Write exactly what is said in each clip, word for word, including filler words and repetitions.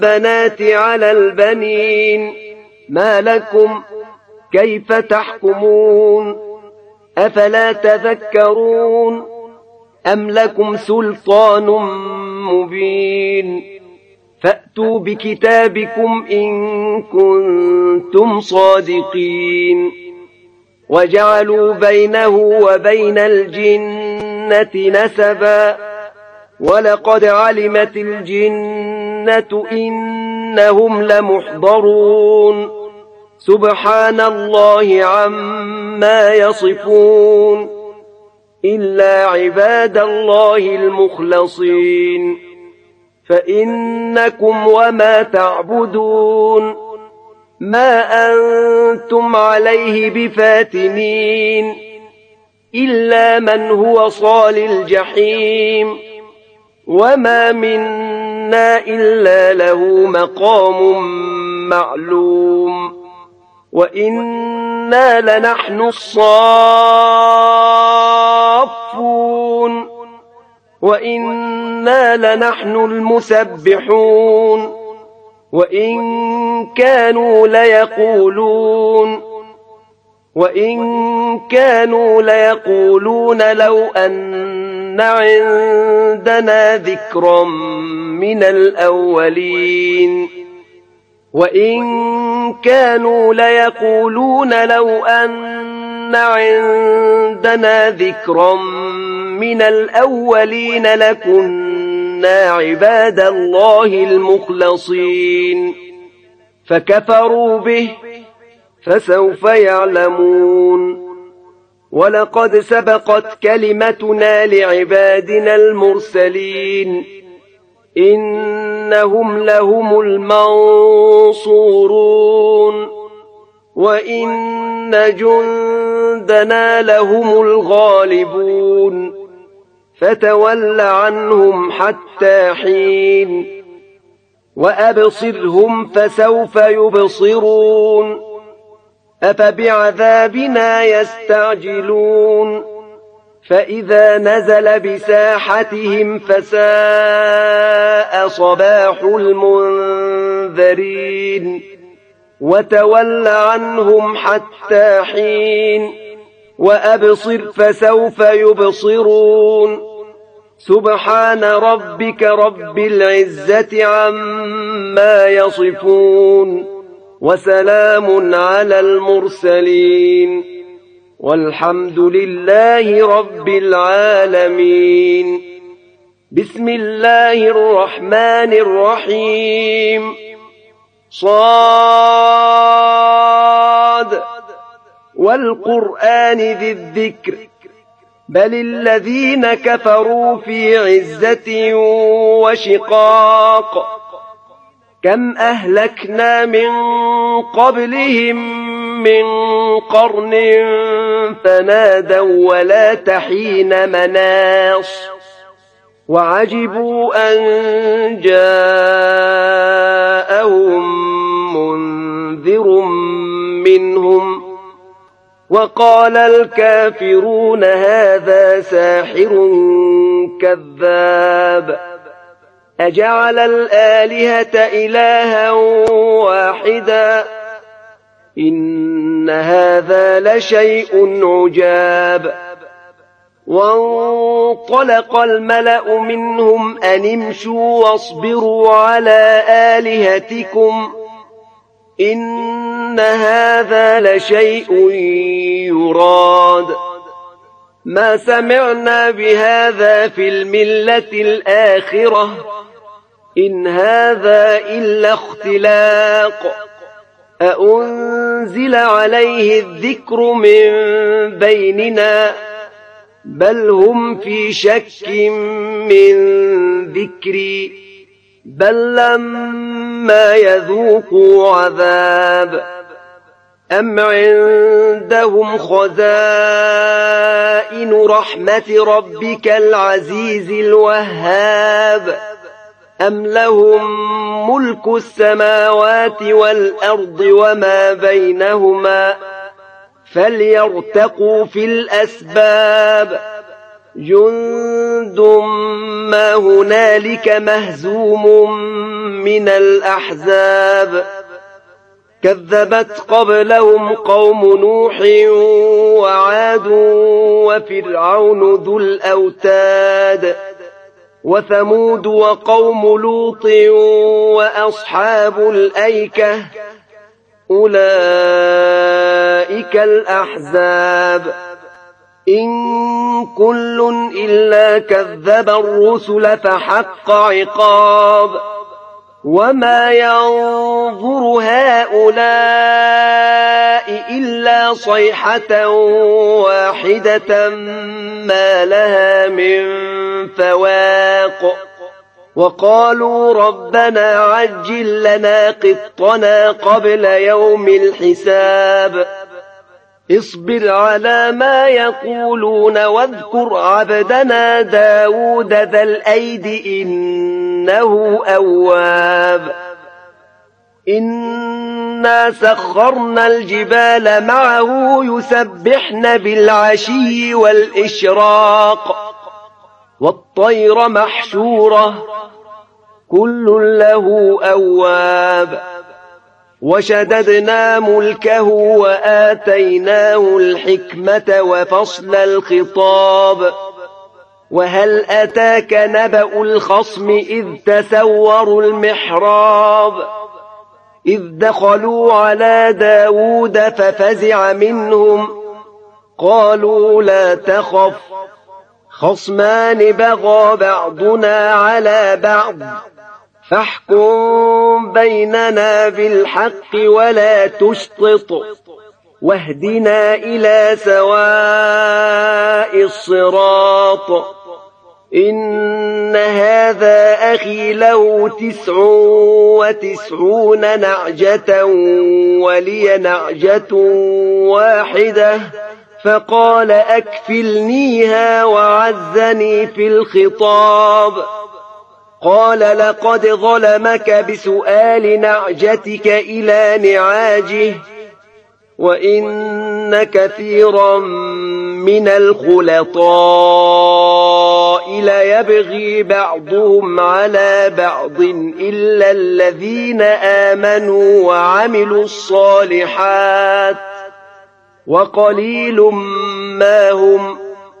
البنات على البنين ما لكم كيف تحكمون أفلا تذكرون أم لكم سلطان مبين فأتوا بكتابكم إن كنتم صادقين وجعلوا بينه وبين الجنة نسبا ولقد علمت الجنة إنهم لمحضرون سبحان الله عما يصفون إلا عباد الله المخلصين فإنكم وما تعبدون ما أنتم عليه بفاتنين إلا من هو صال الجحيم وما منا إلا له مقام معلوم وإنا لنحن الصافون وإنا لنحن المسبحون وإن كانوا ليقولون وإن كانوا ليقولون لو أن عندنا ذكرا من الأولين وإن كانوا ليقولون لو أن عندنا ذكرا من الأولين لكنا عباد الله المخلصين فكفروا به فسوف يعلمون ولقد سبقت كلمتنا لعبادنا المرسلين إنهم لهم المنصورون وإن جندنا لهم الغالبون فتول عنهم حتى حين وأبصرهم فسوف يبصرون أفبعذابنا يستعجلون فإذا نزل بساحتهم فساء صباح المنذرين وتول عنهم حتى حين وأبصر فسوف يبصرون سبحان ربك رب العزة عما يصفون وسلام على المرسلين والحمد لله رب العالمين بسم الله الرحمن الرحيم صاد والقرآن ذي الذكر بل الذين كفروا في عزة وشقاق كم أهلكنا من قبلهم من قرن فنادوا ولا تحين مناص وعجبوا أن جاءهم منذر منهم وقال الكافرون هذا ساحر كذاب أجعل الآلهة إلها واحدا إن هذا لشيء عجاب وانطلق الملأ منهم أن امشوا واصبروا على آلهتكم إن هذا لشيء يراد ما سمعنا بهذا في الملة الآخرة إن هذا إلا اختلاق أأنزل عليه الذكر من بيننا بل هم في شك من ذكري بل لما يذوقوا عذاب أم عندهم خزائن رحمة ربك العزيز الوهاب أم لهم ملك السماوات والأرض وما بينهما فليرتقوا في الأسباب جند جند ما هنالك مهزوم من الأحزاب كذبت قبلهم قوم نوح وعاد وفرعون ذو الأوتاد وثمود وقوم لوط وأصحاب الأيكة أولئك الأحزاب إن كل إلا كذب الرسل فحق عقاب وما ينظر هؤلاء إلا صيحة واحدة ما لها من فواق وقالوا ربنا عجل لنا قطنا قبل يوم الحساب اصبر على ما يقولون واذكر عبدنا داود ذا الأيد إنه أواب إنا سخرنا الجبال معه يسبحن بالعشي والإشراق والطير محشورة كل له أواب وشددنا ملكه وآتيناه الحكمة وفصل الخطاب وهل أتاك نبأ الخصم إذ تسوروا المحراب إذ دخلوا على داود ففزع منهم قالوا لا تخف خصمان بغى بعضنا على بعض فاحكم بيننا بالحق ولا تشطط واهدنا إلى سواء الصراط إن هذا أخي له تسع وتسعون نعجة ولي نعجة واحدة فقال أكفلنيها وعزني في الخطاب قال لقد ظلمك بسؤال نعجتك إلى نعاجه وإن كثيرا من الخلطاء ليبغي بعضهم على بعض إلا الذين آمنوا وعملوا الصالحات وقليل ما هم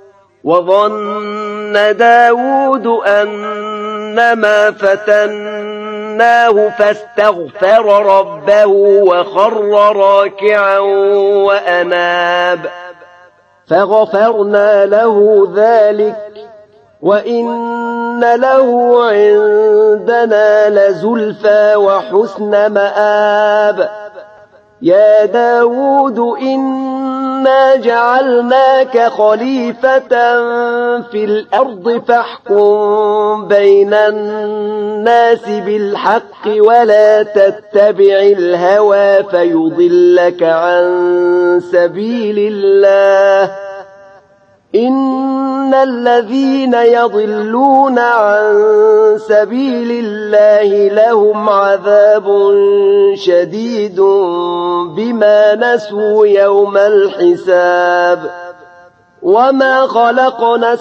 وظن داود أنما فتناه فاستغفر ربه وخر راكعا وأناب فغفرنا له ذلك وإن له عندنا لزلفى وحسن مآب يا داود إنا جعلناك خليفة في الأرض فاحكم بين الناس بالحق ولا تتبع الهوى فيضلك عن سبيل الله إن الذين يضلون عن سبيل الله لهم عذاب شديد بما نسوا يوم الحساب وما خلقنا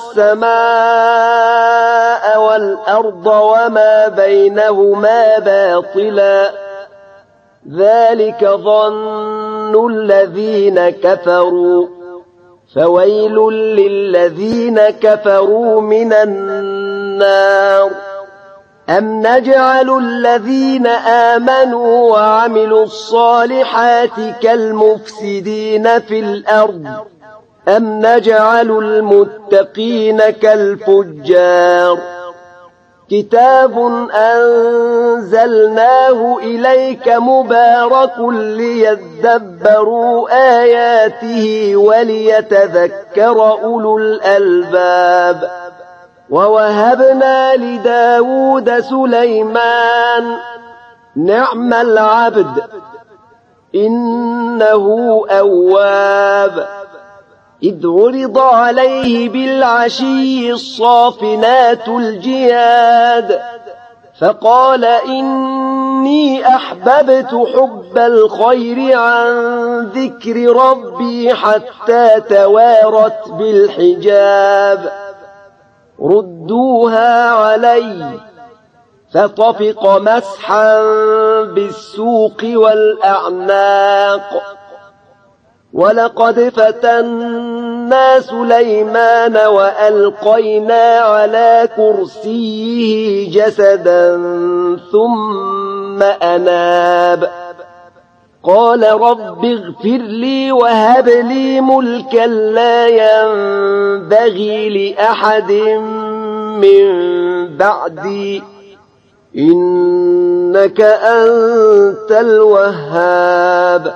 السماء والأرض وما بينهما باطلا ذلك ظن الذين كفروا فويل للذين كفروا من النار أم نجعل الذين آمنوا وعملوا الصالحات كالمفسدين في الأرض أم نجعل المتقين كالفجار كتاب أنزلناه إليك مبارك ليدبروا آياته وليتذكر أولو الألباب ووهبنا لداود سليمان نعم العبد إنه أواب إذ عرض عليه بالعشي الصافنات الجياد فقال إني أحببت حب الخير عن ذكر ربي حتى توارت بالحجاب ردوها علي. فطفق مسحا بالسوق والأعناق. ولقد فتنا سليمان وألقينا على كرسيه جسدا ثم أناب. قال رب اغفر لي وهب لي ملكا لا ينبغي لأحد من بعدي إنك أنت الوهاب.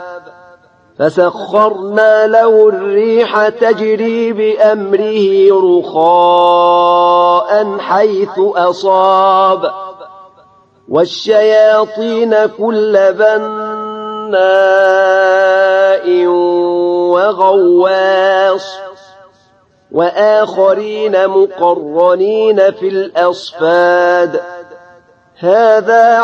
فسخرنا له الريح تجري بأمره رخاء حيث أصاب والشياطين كل بناء وغواص وآخرين مقرنين في الأصفاد. هذا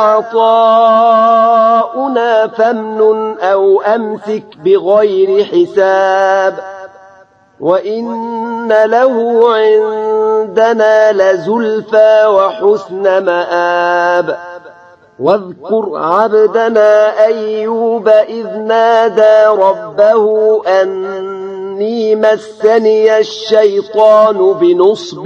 عطاؤنا فامنن أو أمسك بغير حساب وإن له عندنا لزلفى وحسن مآب. واذكر عبدنا أيوب إذ نادى ربه أني مسني الشيطان بنصب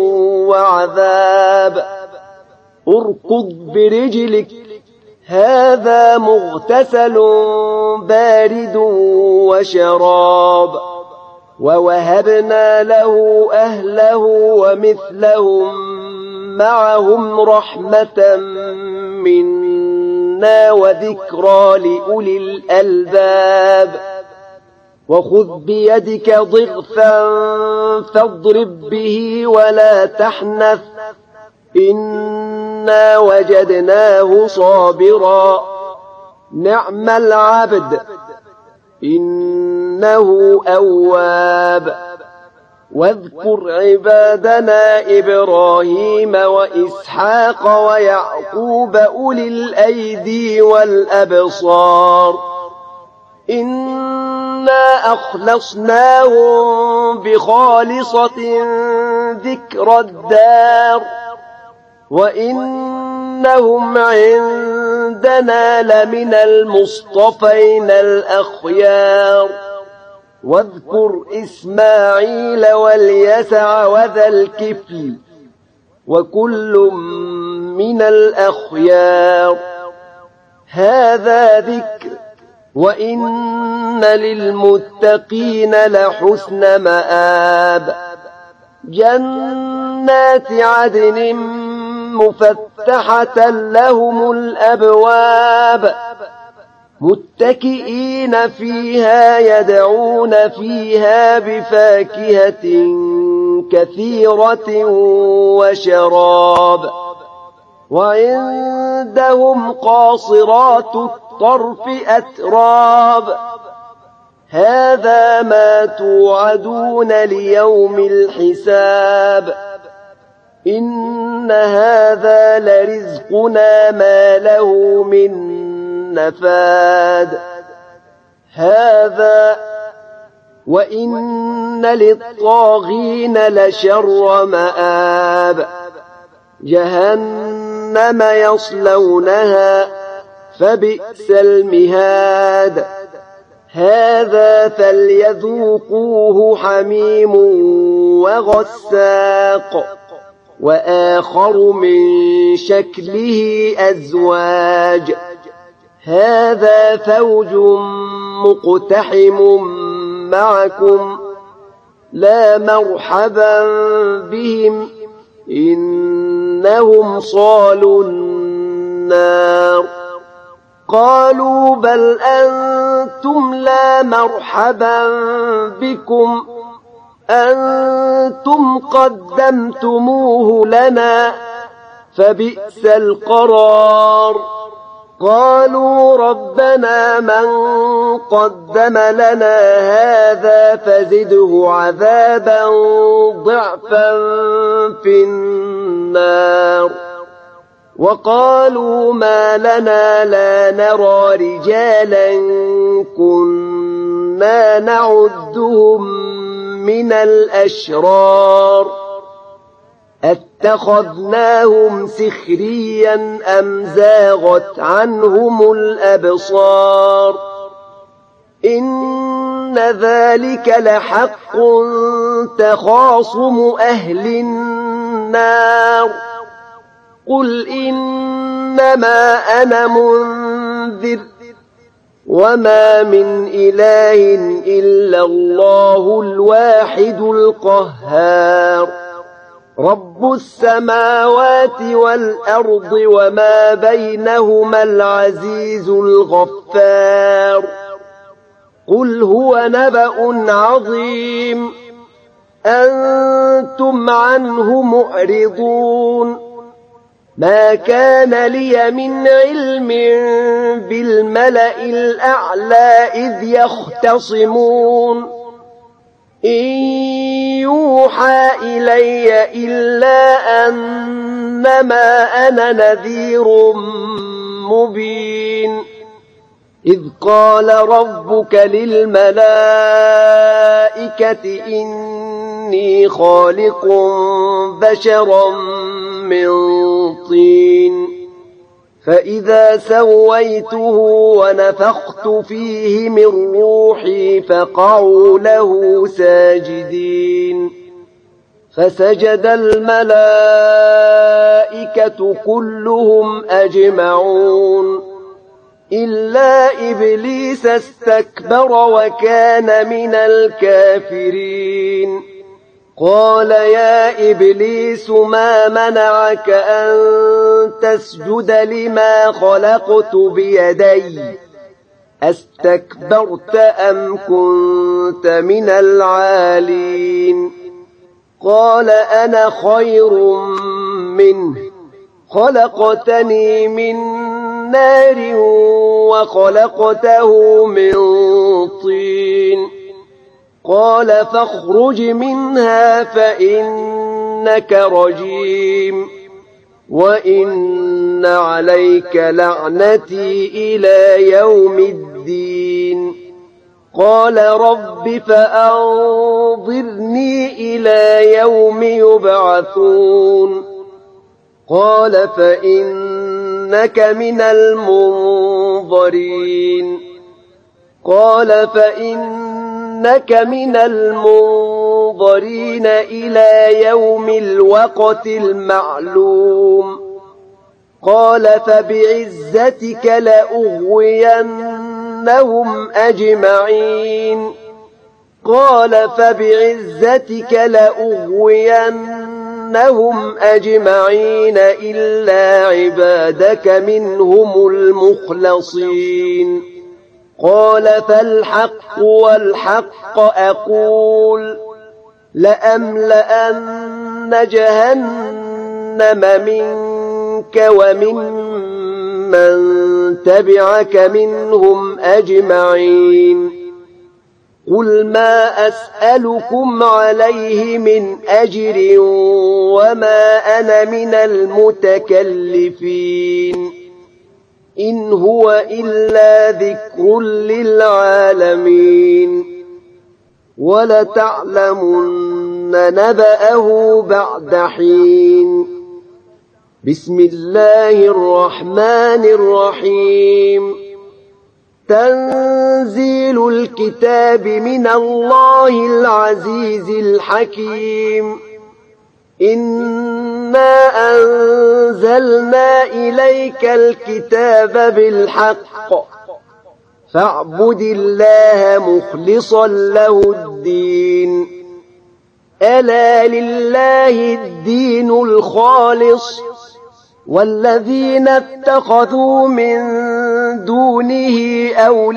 وعذاب. اركض برجلك هذا مغتسل بارد وشراب. ووهبنا له أهله ومثلهم معهم رحمة منا وذكرى لأولي الألباب. وخذ بيدك ضغثا فاضرب به ولا تحنث إنا وجدناه صابرا نعم العبد إنه أواب. واذكر عبادنا إبراهيم وإسحاق ويعقوب أولي الأيدي والأبصار إنا أخلصناهم بخالصة ذكر الدار وإنهم عندنا لمن المصطفين الأخيار. واذكر إسماعيل واليسع وذا الكفل وكل من الأخيار. هذا ذكر وإن للمتقين لحسن مآب. جنات عدن مفتحة لهم الأبواب متكئين فيها يدعون فيها بفاكهة كثيرة وشراب. وعندهم قاصرات الطرف أتراب. هذا ما توعدون ليوم الحساب إن هذا لرزقنا ما له من نفاد. هذا وإن للطاغين لشر مآب. جهنم يصلونها فبئس المهاد. هذا فليذوقوه حميم وغساق وآخر من شكله أزواج. هذا فوج مقتحم معكم لا مرحبا بهم إنهم صالوا النار. قالوا بل أنتم لا مرحبا بكم أنتم قدمتموه لنا فبئس القرار. قالوا ربنا من قدم لنا هذا فزده عذابا ضعفا في النار. وقالوا ما لنا لا نرى رجالا كنا نعدهم من الأشرار أتخذناهم سخريا أم زاغت عنهم الأبصار إن ذلك لحق تخاصم أهل النار قل إنما أنا منذر وما من إله إلا الله الواحد القهار رب السماوات والأرض وما بينهما العزيز الغفار قل هو نبأ عظيم أنتم عنه معرضون ما كان لي من علم بالملأ الأعلى إذ يختصمون إن يوحى إلي إلا أنما أنا نذير مبين إذ قال ربك للملائكة إني خالق بشرا من طين فإذا سويته ونفخت فيه من روحي فقعوا له ساجدين فسجد الملائكة كلهم أجمعون إلا إبليس استكبر وكان من الكافرين قال يا إبليس ما منعك أن تسجد لما خلقت بيدي أستكبرت أم كنت من العالين قال أنا خير منه خلقتني من نار وخلقته من طين قال فاخرج منها فإنك رجيم وإن عليك لعنتي إلى يوم الدين قال رب فأنظرني إلى يوم يبعثون قال فإنك من المنظرين قال فإنك من المنظرين إلى يوم الوقت المعلوم قال فبعزتك لأغوينهم أجمعين قال فبعزتك لأغوينهم أجمعين إلا عبادك منهم المخلصين قال فالحق والحق أقول لأملأن جهنم منك ومن من تبعك منهم أجمعين قل ما أسألكم عليه من أجر وما أنا من المتكلفين إن هو إلا ذكر للعالمين ولتعلمن نبأه بعد حين بسم الله الرحمن الرحيم تنزيل الكتاب من الله العزيز الحكيم إنا أنزلنا إليك الكتاب بالحق فاعبد الله مخلصا له الدين ألا لله الدين الخالص والذين اتخذوا من دونه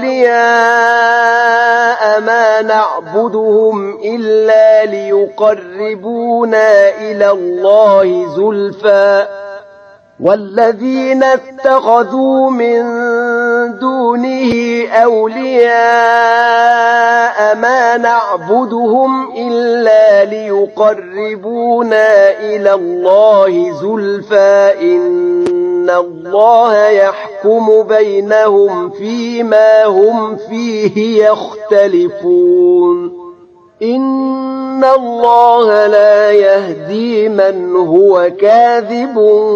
أولياء ما نعبدهم إلا ليقربونا إلى الله زلفى والذين اتخذوا من دونه أولياء ما نعبدهم إلا ليقربونا إلى الله زلفى إن الله يحكم بينهم فيما هم فيه يختلفون إن الله لا يهدي من هو كاذب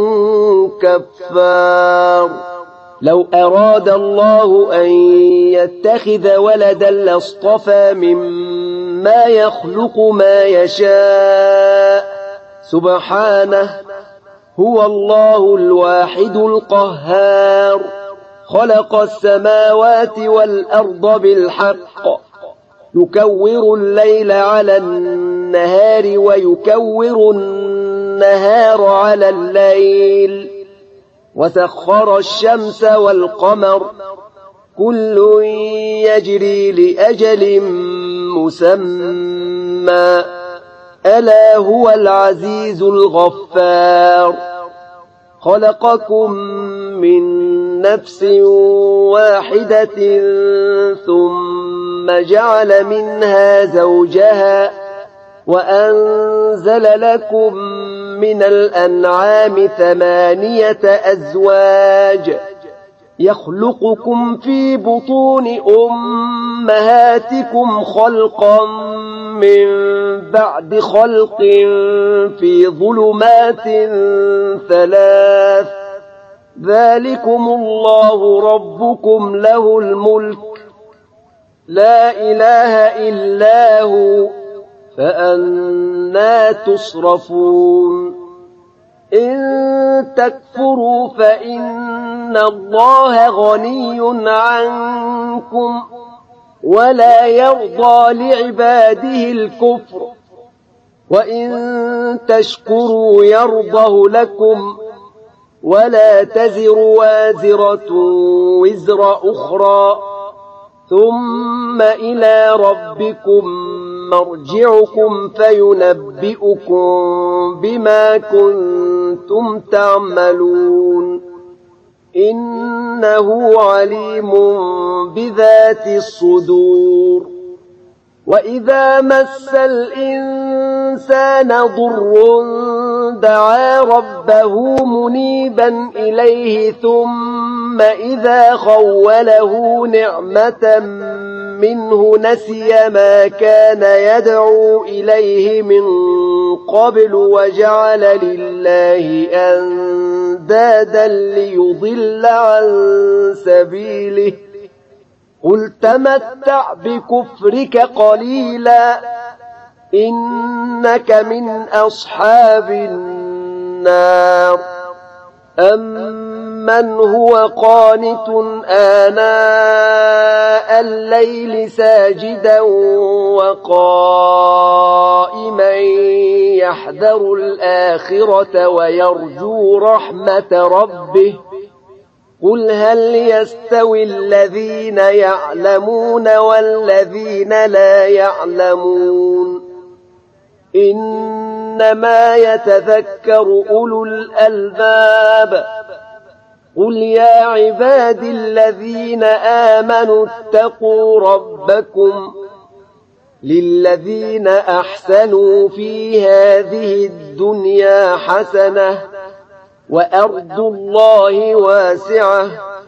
كفار. لو أراد الله أن يتخذ ولدا لاصطفى مما يخلق ما يشاء سبحانه، هو الله الواحد القهار. خلق السماوات والأرض بالحق، يكور الليل على النهار ويكور النهار على الليل، وسخر الشمس والقمر كل يجري لأجل مسمى، ألا هو العزيز الغفار. خلقكم من نفس واحدة ثم جعل منها زوجها وأنزل لكم من الأنعام ثمانية أزواج يخلقكم في بطون أمهاتكم خلقا من بعد خلق في ظلمات ثلاث، ذلكم الله ربكم له الملك لا إله إلا هو، فأنى تصرفون. إن تكفروا فإن الله غني عنكم ولا يرضى لعباده الكفر، وإن تشكروا يرضه لكم ولا تزر وازرة وزر أخرى، ثم إلى ربكم مرجعكم فينبئكم بما كنتم تعملون، إنه عليم بذات الصدور. وإذا مس الإنسان ضر دعا ربه منيبا إليه ثم إذا خوله نعمة منه نسي ما كان يدعو إليه من قبل وجعل لله أندادا ليضل عن سبيله. قل تمتع بكفرك قليلا إنك من أصحاب النار. أمن هو قانت آناء الليل ساجدا وقائما يحذر الآخرة ويرجو رحمة ربه، قل هل يستوي الذين يعلمون والذين لا يعلمون، إنما يتذكر أولو الألباب. قل يا عبادي الذين آمنوا اتقوا ربكم للذين أحسنوا في هذه الدنيا حسنة وأرض الله واسعة،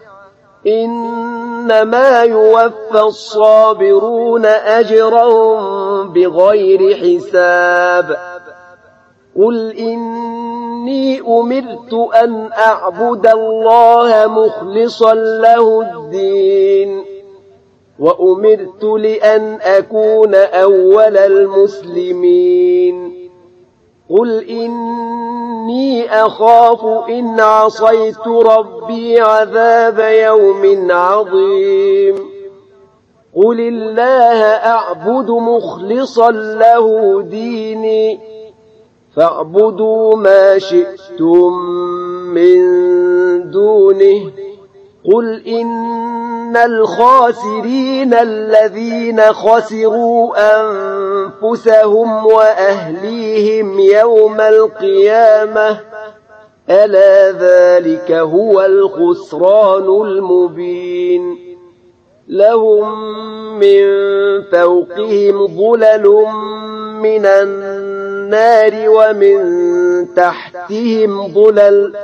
إنما يوفى الصابرون أجرهم بغير حساب. قل إني أمرت أن أعبد الله مخلصا له الدين وأمرت لأن أكون أول المسلمين. قل إني أخاف إن عصيت ربي عذاب يوم عظيم. قل الله أعبد مخلصا له ديني فاعبدوا ما شئتم من دونه. قل إن الخاسرين الذين خسروا أنفسهم وأهليهم يوم القيامة ألا ذلك هو الخسران المبين. لهم من فوقهم ظلل من النار ومن تحتهم ظلل،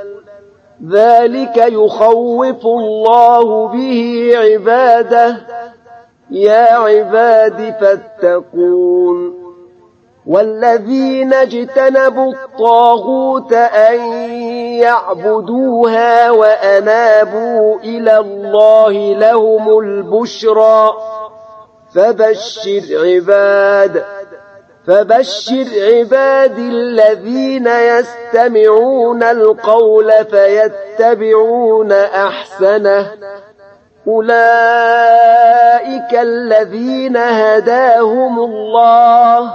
ذلك يخوف الله به عباده يا عباد فاتقون والذين اجتنبوا الطاغوت أن يعبدوها وأنابوا إلى الله لهم البشرى فبشر عباد فبشر عباد الذين يستمعون القول فيتبعون أحسنه أولئك الذين هداهم الله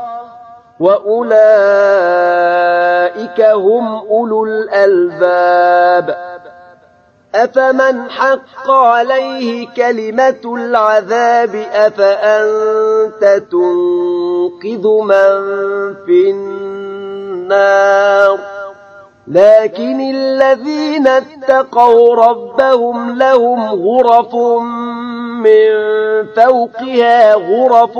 وأولئك هم أولو الألباب أفمن حق عليه كلمة العذاب أفأنت تنقذ من في النار لكن الذين اتقوا ربهم لهم غرف من فوقها غرف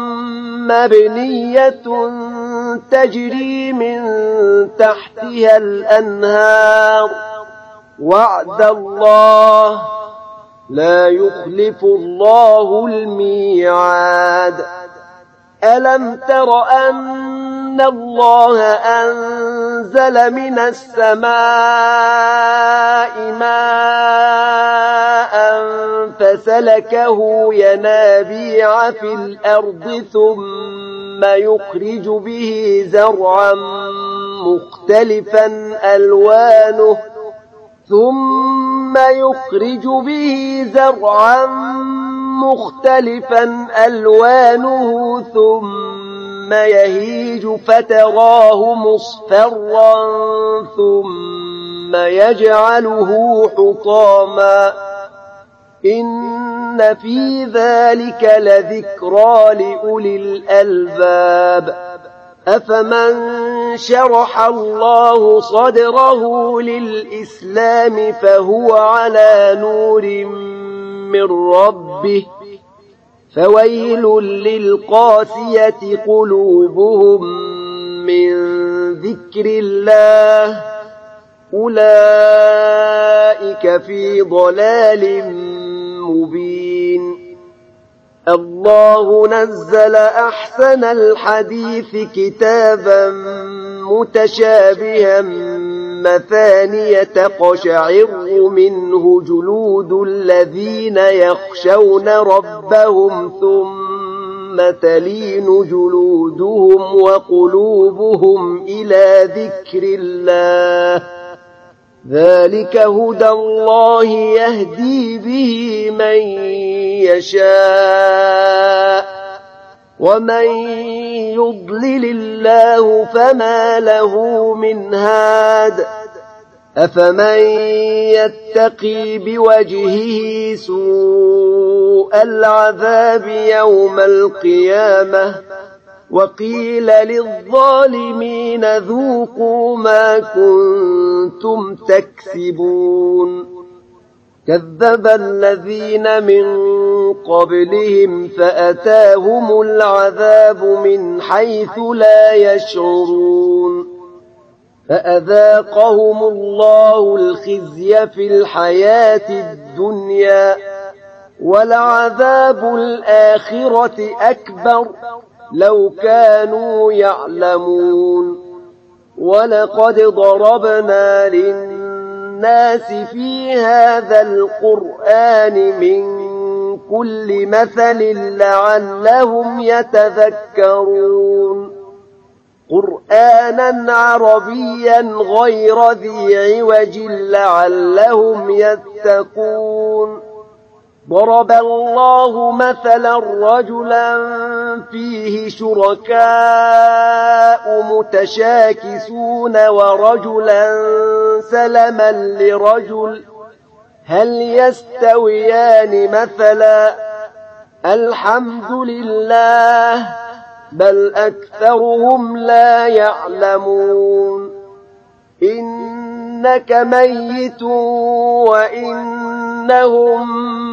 مبنية تجري من تحتها الأنهار وعد الله لا يخلف الله الميعاد ألم تر أن الله أنزل من السماء ماء فسلكه ينابيع في الأرض ثم يخرج به زرعا مختلفا ألوانه ثم يخرج به زرعا مختلفا ألوانه ثم يهيج فتراه مصفرا ثم يجعله حطاما إن في ذلك لذكرى لأولي الألباب أفمن شرح الله صدره للإسلام فهو على نور من ربه فويل للقاسية قلوبهم من ذكر الله أولئك في ضلال مبين الله نزل أحسن الحديث كتابا متشابها مثانية تقشعر منه جلود الذين يخشون ربهم ثم تلين جلودهم وقلوبهم إلى ذكر الله ذلك هدى الله يهدي به من يشاء ومن يضلل الله فما له من هاد أفمن يتقي بوجهه سوء العذاب يوم القيامة وقيل للظالمين ذوقوا ما كنتم تكسبون كذب الذين من قبلهم فأتاهم العذاب من حيث لا يشعرون فأذاقهم الله الخزي في الحياة الدنيا ولعذاب الآخرة أكبر لو كانوا يعلمون ولقد ضربنا للناس في هذا القرآن من كل مثل لعلهم يتذكرون قرآنا عربيا غير ذي عوج لعلهم يتقون ضرب الله مثلا رجلا فيه شركاء متشاكسون ورجلا سلما لرجل هل يستويان مثلا الحمد لله بل أكثرهم لا يعلمون إنك ميت وإنهم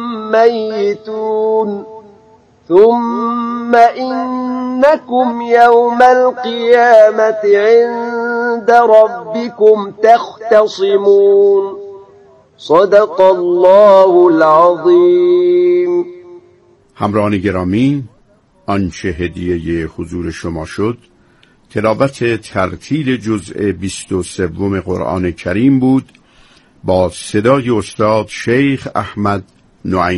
ميتون ثم إنكم يوم القيامة عند ربكم تختصمون صدق الله العظيم. همراهان گرامی، آنچه هدیه حضور شما شد تلاوت ترتیل جزء بیست و سوم قرآن کریم بود با صدای استاد شیخ احمد نعیمی.